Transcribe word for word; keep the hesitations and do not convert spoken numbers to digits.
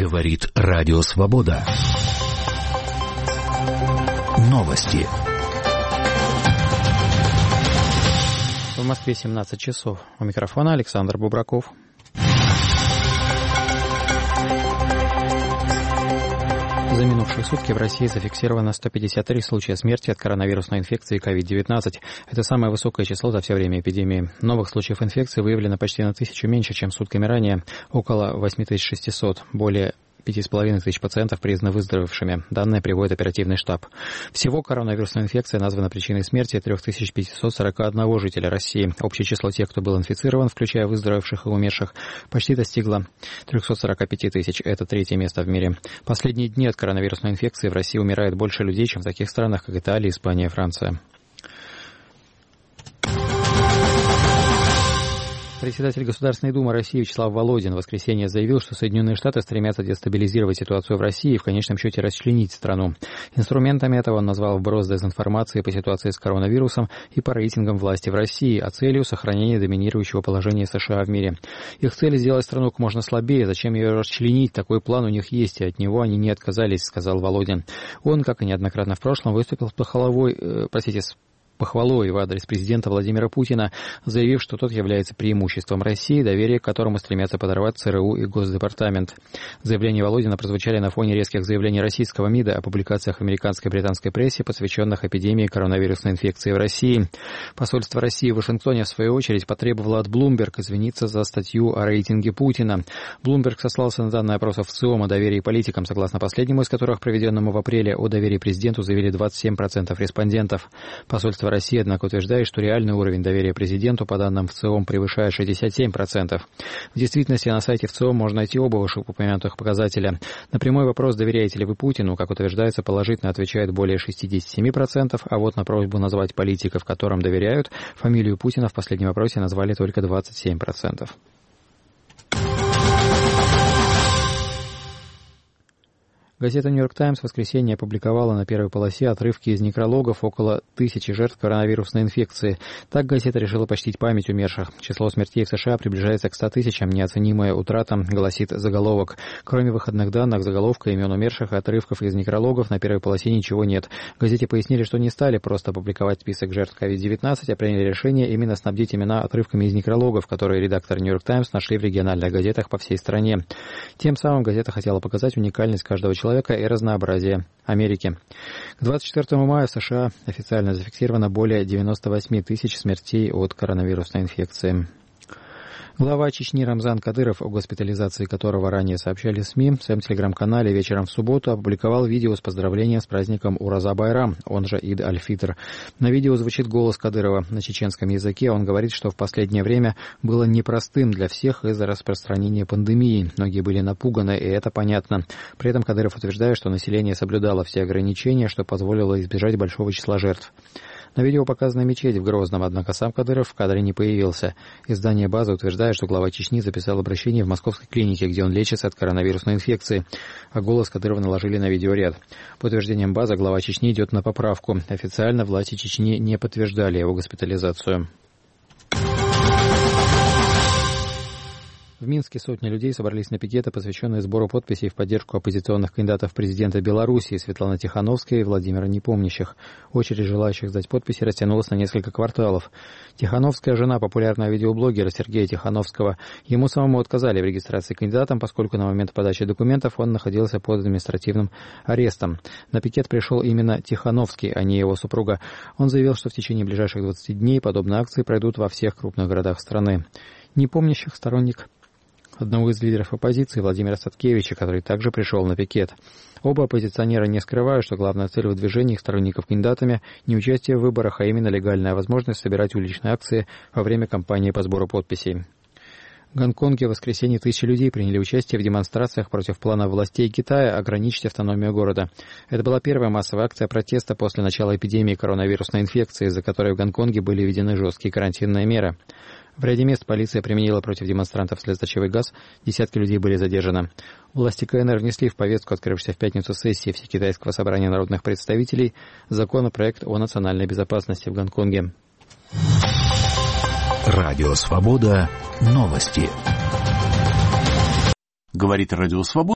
Говорит Радио Свобода. Новости. В Москве семнадцать часов. У микрофона Александр Бубраков. За минувшие сутки в России зафиксировано сто пятьдесят три случая смерти от коронавирусной инфекции ковид девятнадцать. Это самое высокое число за все время эпидемии. Новых случаев инфекции выявлено почти на тысячу меньше, чем сутками ранее, около восемь тысяч шестисот. Более пять с половиной тысяч пациентов признаны выздоровевшими. Данные приводит оперативный штаб. Всего коронавирусная инфекция названа причиной смерти три тысячи пятьсот сорок один жителя России. Общее число тех, кто был инфицирован, включая выздоровевших и умерших, почти достигло триста сорок пять тысяч. Это третье место в мире. Последние дни от коронавирусной инфекции в России умирает больше людей, чем в таких странах, как Италия, Испания и Франция. Председатель Государственной Думы России Вячеслав Володин в воскресенье заявил, что Соединенные Штаты стремятся дестабилизировать ситуацию в России и в конечном счете расчленить страну. Инструментами этого он назвал вброс дезинформации по ситуации с коронавирусом и по рейтингам власти в России, а целью сохранения доминирующего положения США в мире. Их цель сделать страну как можно слабее, зачем ее расчленить, такой план у них есть, и от него они не отказались, сказал Володин. Он, как и неоднократно в прошлом, выступил с похвалой, э, простите, с похвалой в адрес президента Владимира Путина, заявив, что тот является преимуществом России, доверие к которому стремятся подорвать ЦРУ и Госдепартамент. Заявления Володина прозвучали на фоне резких заявлений российского МИДа о публикациях американской и британской прессе, посвященных эпидемии коронавирусной инфекции в России. Посольство России в Вашингтоне, в свою очередь, потребовало от Bloomberg извиниться за статью о рейтинге Путина. Bloomberg сослался на данные опросов ЦИОМ о доверии политикам, согласно последнему из которых, проведенному в апреле, о доверии президенту заявили двадцать семь процентов респондентов. Посольство России, однако, утверждает, что реальный уровень доверия президенту, по данным в ЦИОМ, превышает шестьдесят семь процентов. В действительности на сайте в ЦИОМ можно найти оба вышеупомянутых показателя. На прямой вопрос, доверяете ли вы Путину, как утверждается, положительно отвечает более шестьдесят семь процентов, а вот на просьбу назвать политиков, которым доверяют, фамилию Путина в последнем вопросе назвали только двадцать семь процентов. Газета «Нью-Йорк Таймс» в воскресенье опубликовала на первой полосе отрывки из некрологов около тысячи жертв коронавирусной инфекции. Так газета решила почтить память умерших. Число смертей в США приближается к ста тысячам, неоценимая утрата, гласит заголовок. Кроме выходных данных, заголовка, имен умерших и отрывков из некрологов на первой полосе ничего нет. В газете пояснили, что не стали просто опубликовать список жертв ковид девятнадцать, а приняли решение именно снабдить имена отрывками из некрологов, которые редакторы «Нью-Йорк Таймс» нашли в региональных газетах по всей стране. Тем самым газета хотела показать уникальность каждого человека и разнообразие Америки. К двадцать четвёртому мая в США официально зафиксировано более девяносто восемь тысяч смертей от коронавирусной инфекции. Глава Чечни Рамзан Кадыров, о госпитализации которого ранее сообщали СМИ, в своем телеграм-канале вечером в субботу опубликовал видео с поздравлением с праздником Ураза-Байрам, он же Ид-Аль-Фитр. На видео звучит голос Кадырова на чеченском языке. Он говорит, что в последнее время было непростым для всех из-за распространения пандемии. Многие были напуганы, и это понятно. При этом Кадыров утверждает, что население соблюдало все ограничения, что позволило избежать большого числа жертв. На видео показана мечеть в Грозном, однако сам Кадыров в кадре не появился. Издание «База» утверждает, что глава Чечни записал обращение в московской клинике, где он лечится от коронавирусной инфекции, а голос Кадырова наложили на видеоряд. По утверждениям «База», глава Чечни идет на поправку. Официально власти Чечни не подтверждали его госпитализацию. В Минске сотни людей собрались на пикеты, посвященные сбору подписей в поддержку оппозиционных кандидатов в президенты Белоруссии Светланы Тихановской и Владимира Непомнящих. Очередь желающих сдать подписи растянулась на несколько кварталов. Тихановская — жена популярного видеоблогера Сергея Тихановского. Ему самому отказали в регистрации кандидатом, поскольку на момент подачи документов он находился под административным арестом. На пикет пришел именно Тихановский, а не его супруга. Он заявил, что в течение ближайших двадцати дней подобные акции пройдут во всех крупных городах страны. Непомнящих — сторонник одного из лидеров оппозиции, Владимира Садкевича, который также пришел на пикет. Оба оппозиционера не скрывают, что главная цель выдвижения их сторонников кандидатами не участие в выборах, а именно легальная возможность собирать уличные акции во время кампании по сбору подписей. В Гонконге в воскресенье тысячи людей приняли участие в демонстрациях против плана властей Китая ограничить автономию города. Это была первая массовая акция протеста после начала эпидемии коронавирусной инфекции, из-за которой в Гонконге были введены жесткие карантинные меры. В ряде мест полиция применила против демонстрантов слезоточивый газ, десятки людей были задержаны. Власти КНР внесли в повестку открывшейся в пятницу сессии Всекитайского собрания народных представителей законопроект о национальной безопасности в Гонконге. Радио Свобода. Новости. Говорит Радио Свобода.